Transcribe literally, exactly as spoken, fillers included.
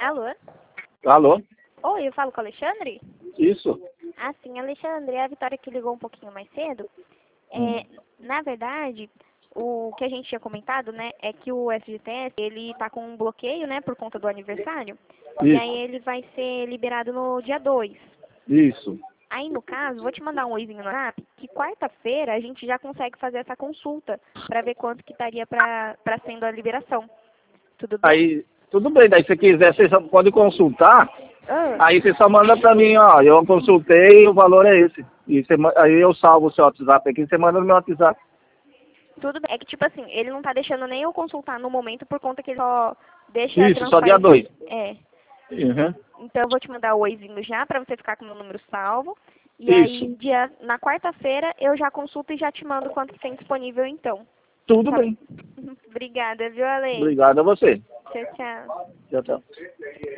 Alô? Alô? Oi, eu falo com o Alexandre? Isso. Ah, sim, Alexandre, é a Vitória que ligou um pouquinho mais cedo. É, Hum. na verdade, o que a gente tinha comentado, né, é que o F G T S, ele tá com um bloqueio, né, por conta do aniversário, e aí Isso. ele vai ser liberado no dia dois. Isso. Aí, no caso, vou te mandar um oizinho no WhatsApp, que quarta-feira a gente já consegue fazer essa consulta, para ver quanto que estaria para sendo a liberação. Tudo bem? Aí, tudo bem. Daí, se quiser, você só pode consultar. Ah. Aí você só manda pra mim, ó. Eu consultei e o valor é esse. E você, ma- aí eu salvo o seu WhatsApp aqui, você manda no meu WhatsApp. Tudo bem. É que, tipo assim, ele não tá deixando nem eu consultar no momento por conta que ele só deixa a Isso, só dia transparência. dois. É. Uhum. Então eu vou te mandar o oizinho já pra você ficar com o meu número salvo. E Isso. aí, dia, na quarta-feira, eu já consulto e já te mando quanto que tem disponível então. Tudo Tá. bem. Obrigada, viu, Ale? Obrigado a você. Tchau, tchau. Tchau, tchau.